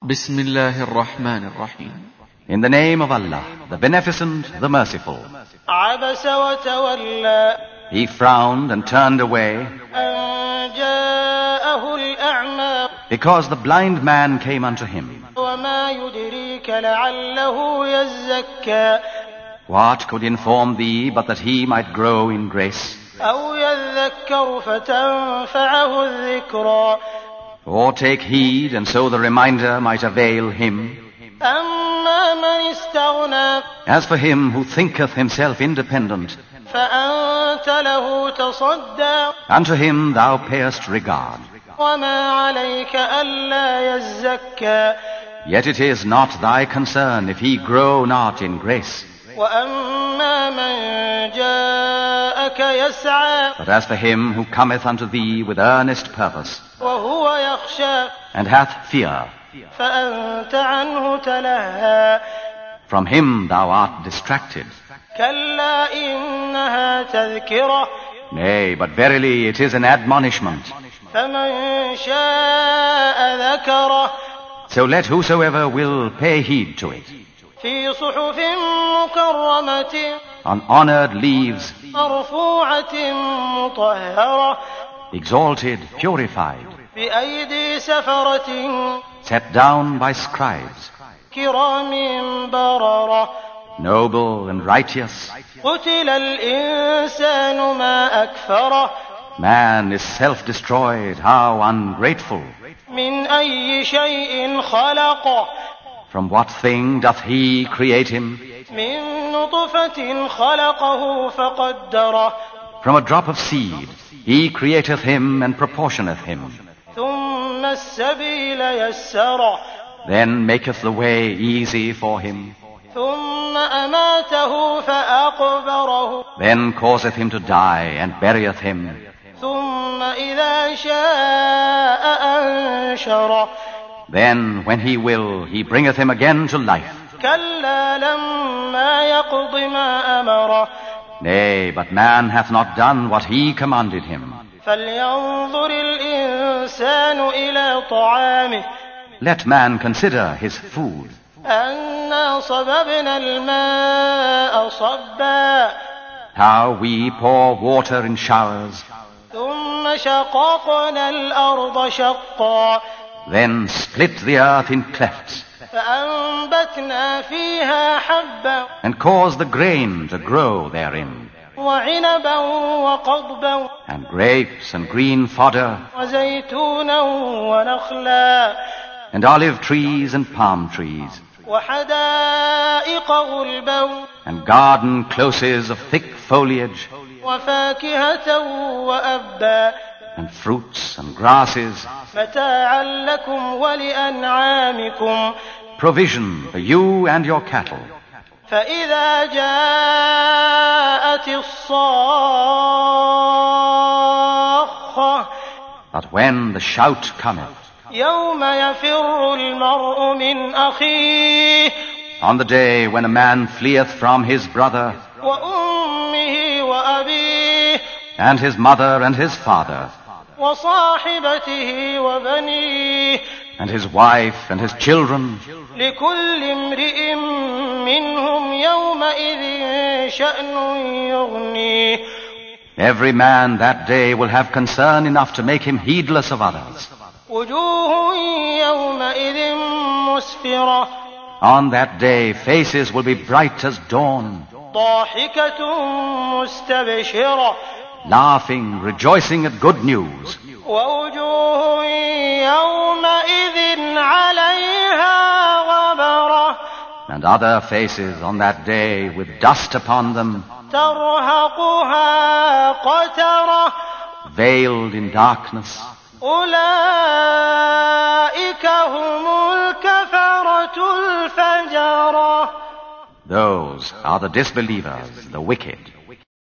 بسم الله الرحمن الرحيم. In the name of Allah, the Beneficent, the Merciful. عبس وتولى He frowned and turned away أن جاءه الأعمى because the blind man came unto him. وما يدريك لعله يزكى What could inform thee but that he might grow in grace? أو يذكر فتنفعه الذكرى Or take heed, and so the reminder might avail him. أما من استغنى As for him who thinketh himself independent, فأنت له تصدى unto him thou payest regard. وما عليك ألا يزكى Yet it is not thy concern if he grow not in grace. وأما من جاءك يسعى But as for him who cometh unto thee with earnest purpose, وهو يخشى and hath fear, فأنت عنه تلهى from him thou art distracted. كلا إنها تذكرة Nay, but verily it is an admonishment. فمن شاء ذكره So let whosoever will pay heed to it. في صحف مكرمة On honored leaves, مرفوعة مطهرة exalted, purified, بأيدي سفرة set down by scribes, كرام بررة noble and righteous. قتل الإنسان ما أكفره Man is self-destroyed, how ungrateful. من أي شيء خلقه From what thing doth he create him? من نطفة خلقه فقدره From a drop of seed he createth him and proportioneth him. ثم السبيل يسره Then maketh the way easy for him. ثم أماته فأقبره Then causeth him to die and burieth him. ثم إذا شاء أنشره Then, when he will, he bringeth him again to life. كلا لما يقض ما أمره Nay, but man hath not done what he commanded him. فلينظر الإنسان إلى طعامه Let man consider his food. أنا صببنا الماء صبا How we pour water in showers, ثم شققنا الأرض شقا then split the earth in clefts, فأنبتنا فيها حبا and cause the grain to grow therein, وعنبا وقضبا and grapes and green fodder, وزيتونا ونخلا and olive trees and palm trees, وحدائق غلبا and garden closes of thick foliage, وفاكهة وأبا and fruits and grasses, متاعا لكم ولأنعامكم provision for you and your cattle. فإذا جاءت الصاخة But when the shout cometh, يوم يفر المرء من أخيه on the day when a man fleeth from his brother, وأمه وأبيه and his mother and his father, وصاحبته وبنيه and his wife and his children, لكل امرئ منهم يومئذ شأن يغنيه every man that day will have concern enough to make him heedless of others. وجوه يومئذ مسفرة On that day faces will be bright as dawn, ضاحكة مستبشرة laughing, rejoicing at good news, ووجوه يومئذ عليها غبرة and other faces on that day with dust upon them, ترهقها قترة veiled in darkness. أولئك هم الكفرة الفجرة Those are the disbelievers, the wicked.